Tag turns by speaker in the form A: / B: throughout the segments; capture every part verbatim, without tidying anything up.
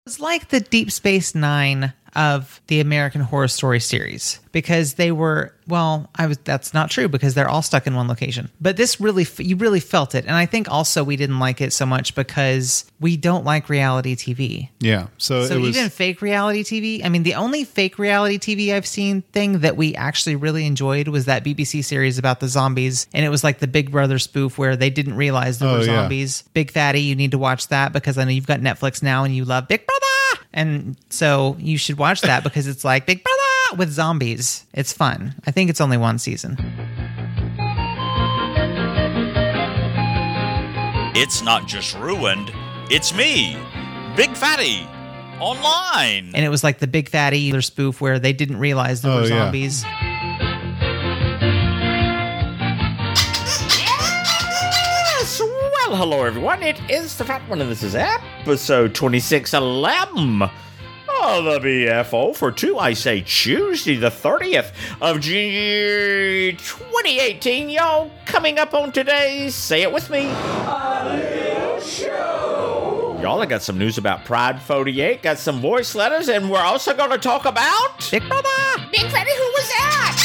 A: It's like the Deep Space Nine of the American Horror Story series, because they were, well, I was, that's not true because they're all stuck in one location. But this really, you really felt it. And I think also we didn't like it so much because we don't like reality T V.
B: Yeah. So,
A: so
B: it was,
A: even fake reality T V, I mean, the only fake reality T V I've seen thing that we actually really enjoyed was that B B C series about the zombies. And it was like the Big Brother spoof where they didn't realize there
B: Oh,
A: were
B: yeah.
A: zombies. Big Fatty, you need to watch that because I know you've got Netflix now and you love Big Brother. And so you should watch that because it's like Big Brother with zombies. It's fun. I think it's only one season.
C: It's not just ruined, it's me, Big Fatty, online.
A: And it was like the Big Fatty spoof where they didn't realize there
B: Oh,
A: were
B: yeah.
A: zombies.
D: Yes! Well, hello everyone. It is the Fat One, and this is episode twenty-six eleven of the B F O for two, I say Tuesday, the thirtieth of June, twenty eighteen. Y'all, coming up on today's Say It With Me. Y'all, I got some news about Pride forty-eight, got some voice letters, and we're also going to talk about
A: Big Brother!
D: Big Fatty, who was that?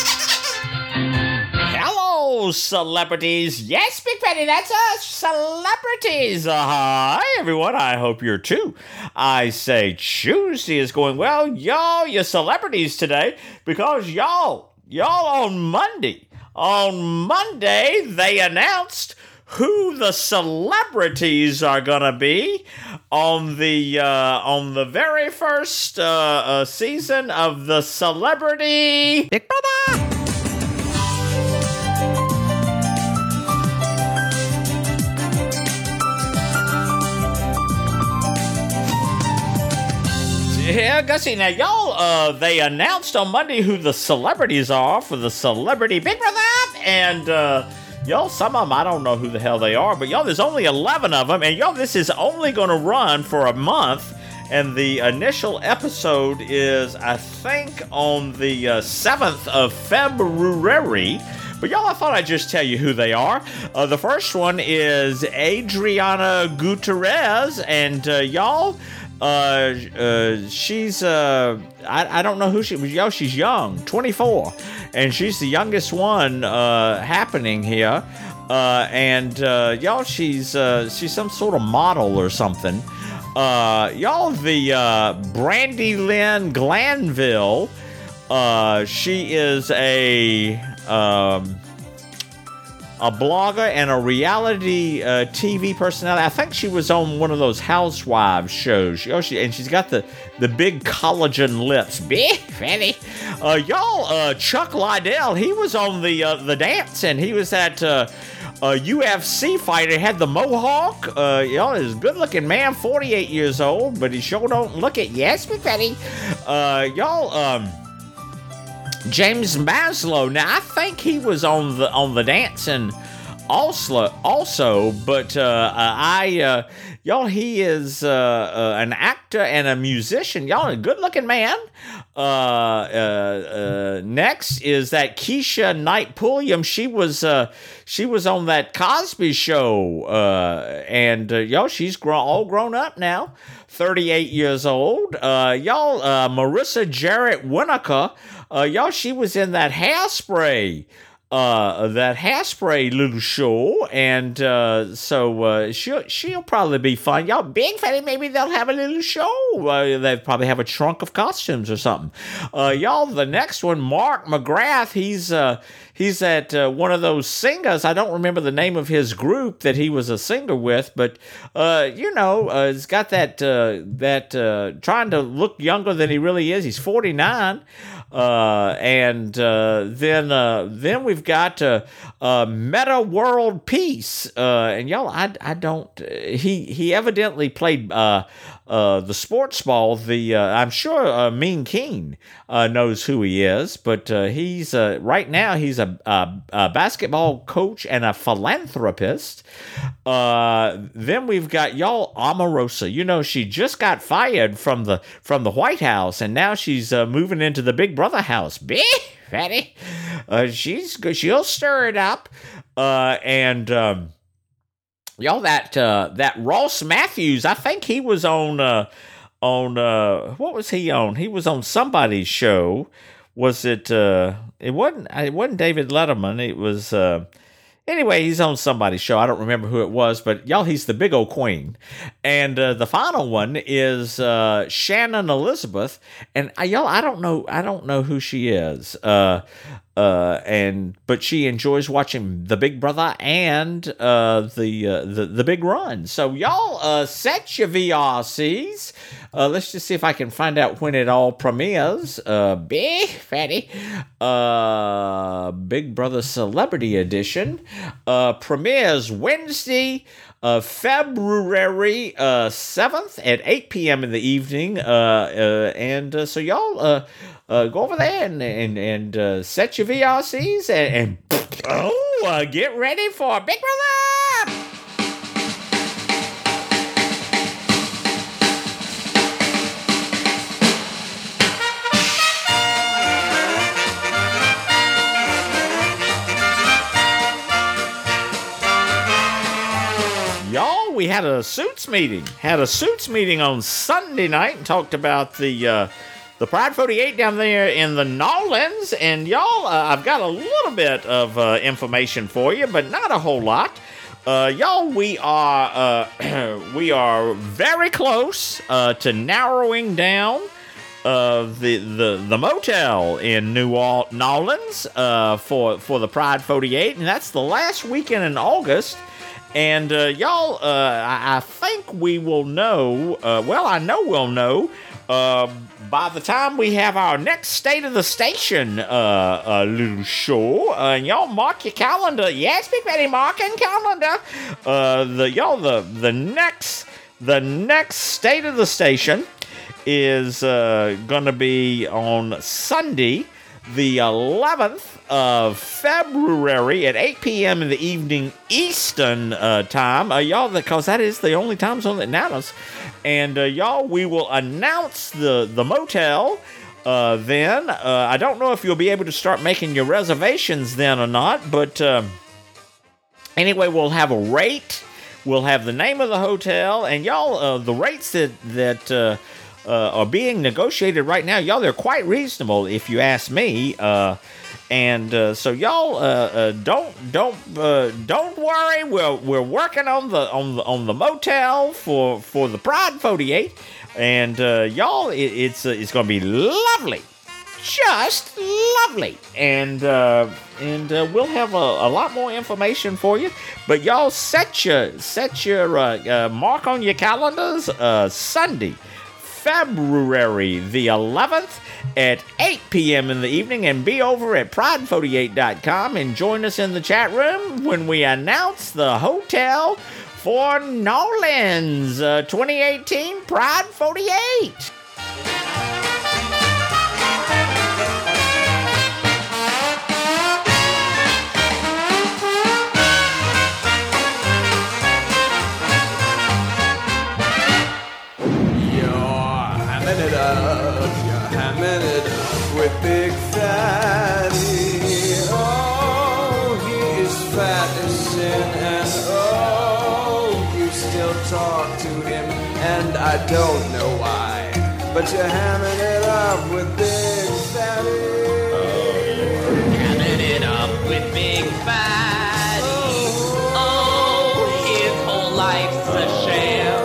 D: Hello, celebrities. Yes, Big Fatty, that's us, celebrities. Uh, hi, everyone. I hope you're too. I say Tuesday is going well. Y'all, you celebrities today, because y'all, y'all on Monday, on Monday, they announced who the celebrities are gonna be on the uh, on the very first uh, uh, season of the Celebrity
A: Big Brother!
D: Yeah, Gussie, now y'all, uh, they announced on Monday who the celebrities are for the Celebrity Big Brother, and, uh, y'all, some of them, I don't know who the hell they are, but y'all, there's only eleven of them, and y'all, this is only gonna run for a month, and the initial episode is, I think, on the uh, seventh of February. But y'all, I thought I'd just tell you who they are. Uh, the first one is Adriana Gutierrez, and uh, y'all, uh, uh, she's, uh, I, I don't know who she was. Y'all, she's young, twenty-four, and she's the youngest one uh, happening here. Uh, and uh, y'all, she's uh, she's some sort of model or something. Uh, y'all, the uh, Brandy Lynn Glanville, uh, she is a um, a blogger and a reality uh, T V personality. I think she was on one of those housewives shows. You know, she, and she's got the, the big collagen lips. Big fatty. Uh, y'all, uh, Chuck Liddell, he was on the uh, the dance, and he was at uh, a U F C fighter, had the mohawk. Uh, y'all, he's a good-looking man, forty-eight years old, but he sure don't look it. Yes, big fatty. Uh, y'all, um... James Maslow. Now, I think he was on the on the dancing also, also, but uh, I, uh, y'all, he is uh, uh, an actor and a musician. Y'all, a good-looking man. Uh, uh, uh, next is that Keisha Knight Pulliam. She was uh, she was on that Cosby Show, uh, and uh, y'all, she's grown all grown up now, thirty-eight years old. Uh, y'all, uh, Marissa Jarrett Winokur. Uh, y'all, she was in that Hairspray, uh, that Hairspray little show, and uh, so uh, she'll she'll probably be fun. Y'all, Big Fatty, maybe they'll have a little show. Uh, they'll probably have a trunk of costumes or something. Uh, y'all, the next one, Mark McGrath. He's uh, he's at uh, one of those singers. I don't remember the name of his group that he was a singer with, but uh, you know, uh, he's got that uh, that uh, trying to look younger than he really is. He's forty-nine. Uh, and uh, then uh, then we've got uh, uh, Meta World Peace. Uh, and y'all, I, I don't. He he evidently played uh, uh, the sports ball. The uh, I'm sure uh, Mean Keen uh, knows who he is, but uh, he's uh, right now he's a, a, a basketball coach and a philanthropist. Uh, then we've got y'all Omarosa. You know, she just got fired from the from the White House, and now she's uh, moving into the Big Brother house. Big fatty. Uh, she's she'll stir it up. Uh, and um, y'all, that uh, that Ross Matthews, I think he was on uh, on, uh, what was he on? He was on somebody's show. Was it, uh, it wasn't, it wasn't David Letterman. It was, uh, Anyway, he's on somebody's show. I don't remember who it was, but y'all, he's the big old queen. And uh, the final one is uh, Shannon Elizabeth, and uh, y'all, I don't know, I don't know who she is. Uh, uh, and but she enjoys watching The Big Brother and uh, the, uh, the the Big Run. So y'all, uh, set your V R Cs. Uh, let's just see if I can find out when it all premieres. Uh, Big Fatty, uh, Big Brother Celebrity Edition, uh, premieres Wednesday, uh, February uh, seventh at eight p.m. in the evening. Uh, uh, and uh, so y'all, uh, uh, go over there and and and uh, set your V R Cs and, and oh, uh, get ready for Big Brother. Y'all, we had a Suits meeting. Had a Suits meeting on Sunday night and talked about the uh, the Pride forty-eight down there in the Nolans. And y'all, uh, I've got a little bit of uh, information for you, but not a whole lot. Uh, y'all, we are uh, we are very close uh, to narrowing down uh, the the the motel in New Orleans uh, for for the Pride forty-eight, and that's the last weekend in August. And, uh, y'all, uh, I, I think we will know, uh, well, I know we'll know, uh, by the time we have our next State of the Station, uh, uh little show. Uh, and y'all mark your calendar. Yes, Big Fatty, marking calendar. Uh, the, y'all, the, the next, the next State of the Station is, uh, gonna be on Sunday, the eleventh of February at eight p.m. in the evening Eastern uh, time. Uh, y'all, because that is the only time zone that matters. And uh, y'all, we will announce the, the motel uh, then. Uh, I don't know if you'll be able to start making your reservations then or not, but uh, anyway, we'll have a rate. We'll have the name of the hotel, and y'all, uh, the rates that that uh, uh, are being negotiated right now, y'all, they're quite reasonable if you ask me. Uh, and uh, so y'all, uh, uh, don't don't uh, don't worry. We're we're working on the on the on the motel for for the Pride forty-eight, and uh, y'all, it, it's uh, it's gonna be lovely. Just lovely, and uh, and uh, we'll have a, a lot more information for you. But y'all, set your set your uh, uh, mark on your calendars. Uh, Sunday, February the eleventh at eight p.m. in the evening, and be over at pride forty-eight dot com and join us in the chat room when we announce the hotel for Nolans uh, twenty eighteen Pride forty-eight.
B: It up, you're hamming it up with Big Fatty. Oh, he is fat as sin, and oh, you still talk to him, and I don't know why, but you're hamming it up with Big Fatty.
E: Oh, hamming it up with Big Fatty. Oh, his whole life's a sham.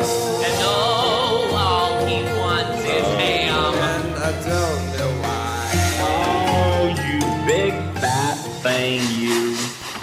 B: I don't know why.
E: Oh, you big fat thing, you.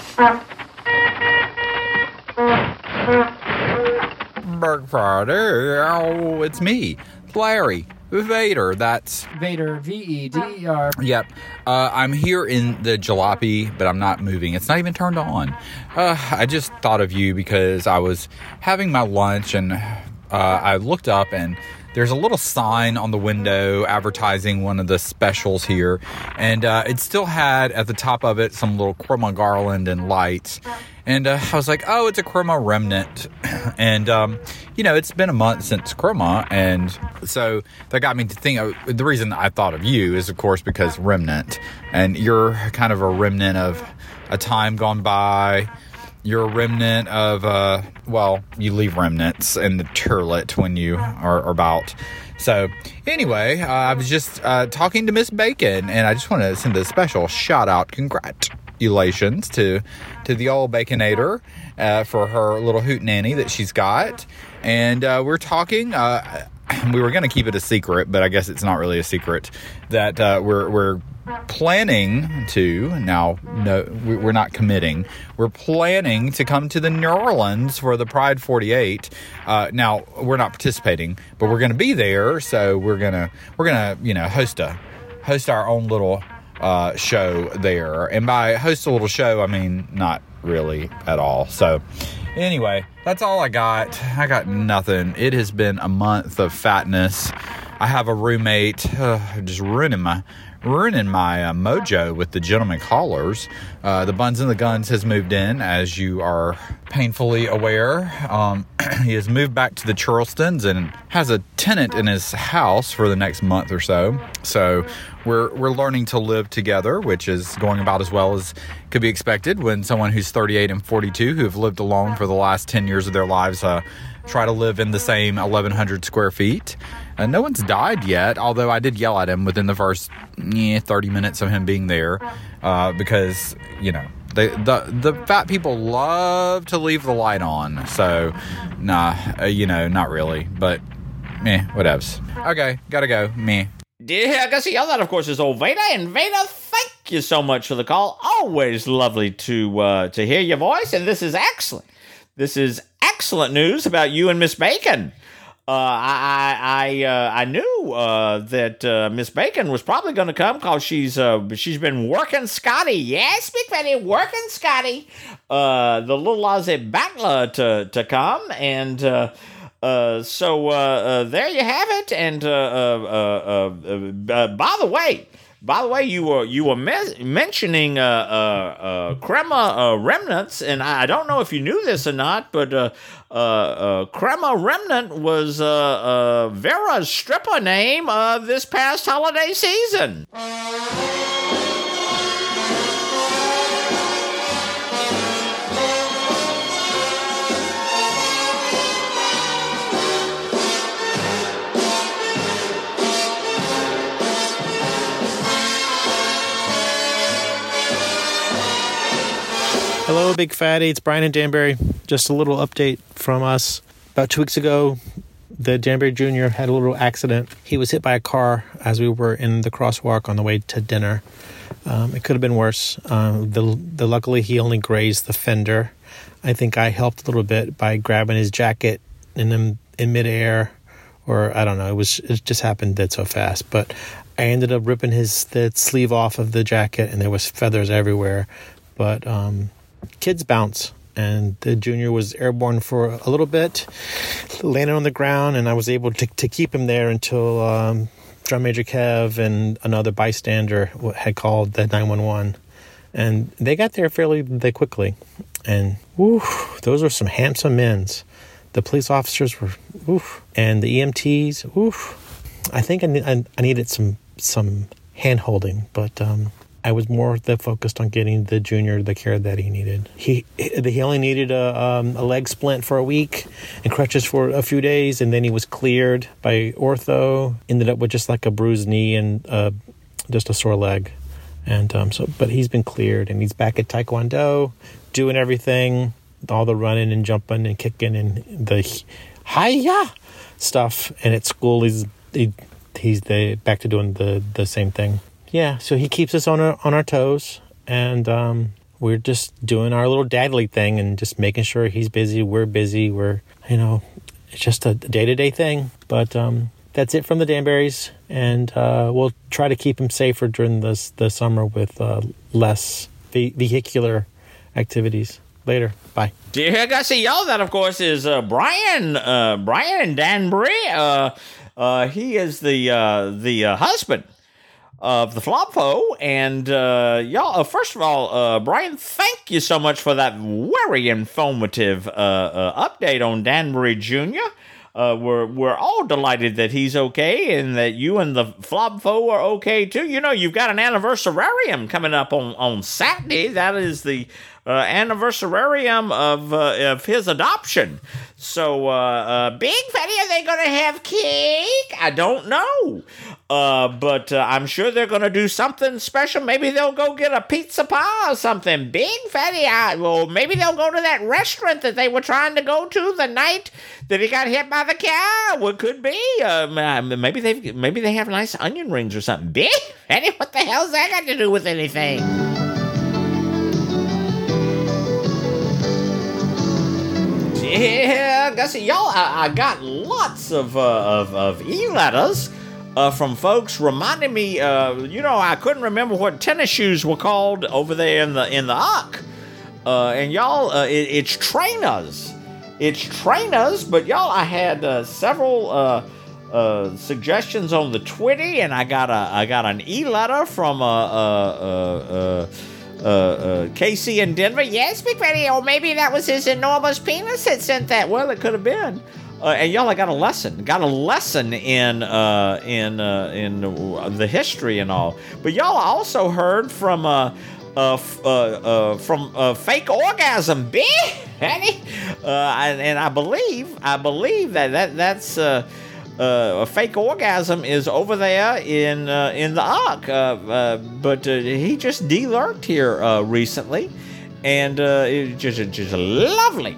F: Big Fatty, oh, it's me, Larry Vader. That's
G: Vader, V E D E R.
F: Yep. Uh, I'm here in the jalopy, but I'm not moving. It's not even turned on. Uh, I just thought of you because I was having my lunch and uh, I looked up and there's a little sign on the window advertising one of the specials here. And uh, it still had at the top of it some little chroma garland and lights. And uh, I was like, oh, it's a chroma remnant. and, um, you know, it's been a month since chroma. And so that got me to think, uh, the reason I thought of you is, of course, because remnant. And you're kind of a remnant of a time gone by. You're a remnant of, uh, well, you leave remnants in the turlet when you are, are about So anyway, uh, I was just uh, talking to Miss Bacon, and I just want to send a special shout out, congratulations to to the old Baconator uh, for her little hootenanny that she's got. And uh, we're talking. Uh, we were going to keep it a secret, but I guess it's not really a secret that uh, we're we're. planning to now no we're not committing we're planning to come to the New Orleans for the Pride forty-eight. Uh now we're not participating, but we're going to be there, so we're gonna we're gonna you know host a host our own little uh show there. And by host a little show, I mean not really at all. So anyway, that's all I got. I got nothing. It has been a month of fatness. I have a roommate uh, just ruining my ruining my uh, mojo with the gentleman callers. Uh, the Buns and the Guns has moved in, as you are painfully aware. Um, he has moved back to the Charlestons and has a tenant in his house for the next month or so. So we're we're learning to live together, which is going about as well as could be expected when someone who's thirty-eight and forty-two, who have lived alone for the last ten years of their lives, uh, try to live in the same eleven hundred square feet. And no one's died yet, although I did yell at him within the first eh, thirty minutes of him being there, uh, because, you know, they, the the fat people love to leave the light on. So, nah, uh, you know, not really, but meh, whatevs. Okay, gotta go, meh.
D: Yeah, I guess the other, of course, is old Veda. And Veda, thank you so much for the call. Always lovely to uh, to hear your voice, and this is excellent. This is excellent news about you and Miss Bacon. Uh, I I uh, I knew uh, that uh, Miss Bacon was probably going to come because she's uh, she's been working Scotty. Yes, Big Fatty, working Scotty. Uh, the little Aussie battler to to come, and uh, uh, so uh, uh, there you have it. And uh, uh, uh, uh, uh, by the way. By the way, you were you were mes- mentioning uh, uh, uh, crema uh, remnants, and I don't know if you knew this or not, but uh, uh, uh, crema remnant was uh, uh, Vera's stripper name of this past holiday season.
H: Hello, Big Fatty. It's Brian and Danbury. Just a little update from us. About two weeks ago, the Danbury Junior had a little accident. He was hit by a car as we were in the crosswalk on the way to dinner. Um, it could have been worse. Um, the, the luckily, he only grazed the fender. I think I helped a little bit by grabbing his jacket in in, in midair, or I don't know. It was it just happened that so fast. But I ended up ripping his the sleeve off of the jacket, and there was feathers everywhere. But um, kids bounce, and the Junior was airborne for a little bit, landed on the ground, and I was able to, to keep him there until um, Drum Major Kev and another bystander had called the nine one one, and they got there fairly they quickly, and whew, those were some handsome men. The police officers were, oof, and the E M Ts, oof. I think I, I, I needed some some hand holding, but um, I was more the focused on getting the Junior the care that he needed. He he only needed a, um, a leg splint for a week and crutches for a few days, and then he was cleared by ortho. Ended up with just like a bruised knee and uh, just a sore leg, and um, so. But he's been cleared, and he's back at Taekwondo, doing everything, all the running and jumping and kicking and the hi-ya stuff. And at school, he's he, he's the back to doing the the same thing. Yeah, so he keeps us on our on our toes, and um, we're just doing our little dadly thing and just making sure he's busy, we're busy, we're, you know, it's just a day-to-day thing. But um, that's it from the Danburys, and uh, we'll try to keep him safer during this the summer with uh, less ve- vehicular activities. Later, bye.
D: Yeah, I got to see y'all. That, of course, is uh, Brian, uh, Brian Danbury. Uh, uh, he is the uh, the uh, husband of the Flopfo, and uh, y'all. Uh, first of all, uh, Brian, thank you so much for that very informative uh, uh, update on Danbury Junior Uh, we're we're all delighted that he's okay, and that you and the Flopfo are okay too. You know, you've got an anniversarium coming up on, on Saturday. That is the uh, anniversarium of uh, of his adoption. So, uh, uh, Big Fatty, are they going to have cake? I don't know. Uh, but uh, I'm sure they're going to do something special. Maybe they'll go get a pizza pie or something. Big Fatty, I, well, maybe they'll go to that restaurant that they were trying to go to the night that he got hit by the car. What could be? Uh, maybe they maybe they have nice onion rings or something. Big Fatty, what the hell's that got to do with anything? Yeah, Gussie, y'all, I, I got lots of uh, of, of e-letters uh, from folks reminding me. Uh, you know, I couldn't remember what tennis shoes were called over there in the in the Ark, uh, and y'all, uh, it, it's trainers. It's trainers, but y'all, I had uh, several uh, uh, suggestions on the Twitty, and I got a I got an e-letter from uh, uh, uh, uh, uh, uh, Casey in Denver. Yes, Big Fatty, or maybe that was his enormous penis that sent that. Well, it could have been. Uh, and y'all, I got a lesson. Got a lesson in uh, in uh, in the history and all. But y'all, I also heard from uh, uh, f- uh, uh, from uh, fake orgasm, Big Fatty. Uh, and, and I believe I believe that that that's. Uh, Uh, a fake orgasm is over there in uh, in the Ark, uh, uh, but uh, he just de-lurked here uh, recently, and uh, it just just lovely,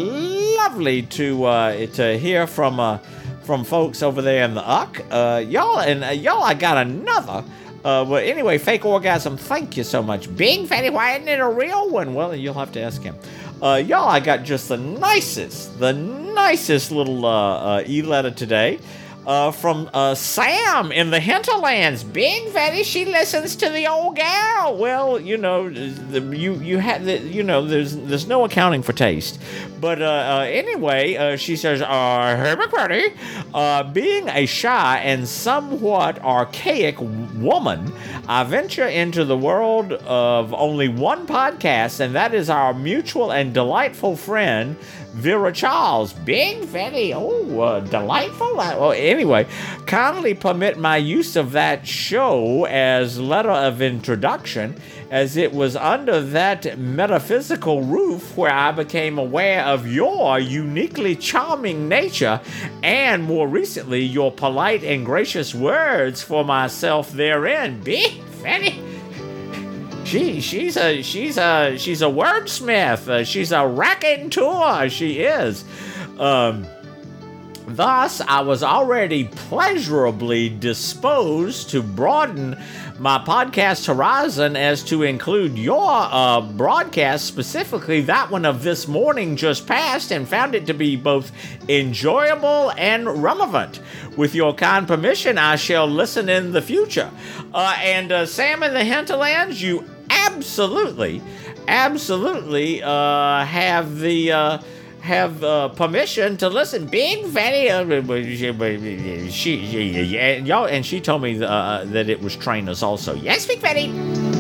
D: lovely to uh, to hear from uh, from folks over there in the Ark. Uh, y'all and uh, y'all, I got another. Uh, but anyway, fake orgasm. Thank you so much, Big Fatty. Why isn't it a real one? Well, you'll have to ask him. Uh, y'all, I got just the nicest, the nicest little uh, uh, e-letter today uh, from uh, Sam in the hinterlands. Big Fatty, she listens to the old gal. Well, you know, the, you you had the, you know, there's there's no accounting for taste. But uh, uh, anyway, uh, she says, uh, "Hey, Big Fatty, uh, being a shy and somewhat archaic woman, I venture into the world of only one podcast, and that is our mutual and delightful friend, Vera Charles." Big Fatty, oh, uh, delightful. Uh, well, anyway, kindly permit my use of that show as letter of introduction, as it was under that metaphysical roof where I became aware of your uniquely charming nature, and more recently, your polite and gracious words for myself therein. Big Fatty. She she's a she's a she's a wordsmith. Uh, she's a raconteur. She is. Um, thus, I was already pleasurably disposed to broaden my podcast horizon as to include your uh, broadcast, specifically that one of this morning just passed, and found it to be both enjoyable and relevant. With your kind permission, I shall listen in the future. Uh, and uh, Sam in the Hinterlands, you absolutely, absolutely uh, have the uh, have uh, permission to listen. Big Fatty, uh, she, she, and y'all, and she told me uh, that it was trainers also. Yes, Big Fatty.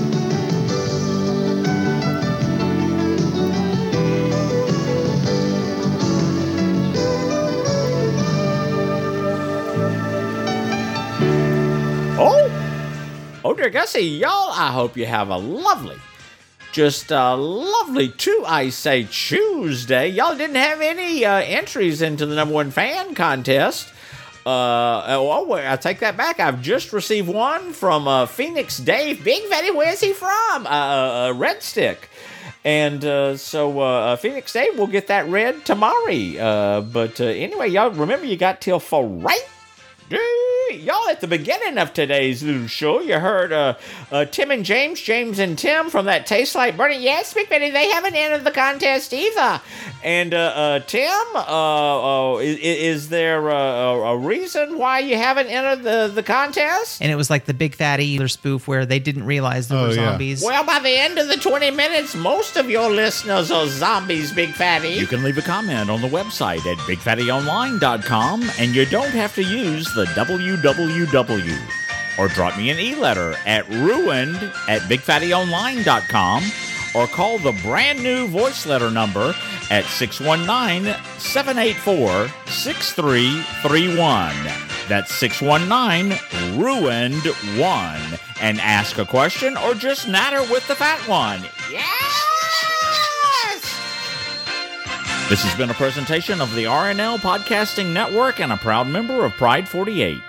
D: Oh, dear Gussie, y'all, I hope you have a lovely, just a lovely, two, I say, Tuesday. Y'all didn't have any uh, entries into the number one fan contest. Uh, oh, I take that back. I've just received one from uh, Phoenix Dave. Big Fatty, where's he from? Uh, uh, Red Stick. And uh, so uh, Phoenix Dave will get that read tomorrow. Uh, but uh, anyway, y'all remember you got till Friday. Y'all, at the beginning of today's little show, you heard uh, uh, Tim and James, James and Tim from that Taste Like Burning. Yes, Big Fatty, they haven't entered the contest either. And uh, uh, Tim, uh, uh, is, is there a, a reason why you haven't entered the, the contest?
A: And it was like the Big Fatty either spoof where they didn't realize there
I: Oh,
A: were
I: yeah.
A: zombies.
D: Well, by the end of the twenty minutes, most of your listeners are zombies, Big Fatty.
C: You can leave a comment on the website at big fatty online dot com, and you don't have to use the W W W. Or drop me an e-letter at ruined at big fatty online dot com, or call the brand new voice letter number at six one nine, seven eight four, six three three one. That's six one nine, ruined one. And ask a question or just natter with the fat one.
D: Yeah!
C: This has been a presentation of the R N L Podcasting Network and a proud member of Pride forty-eight.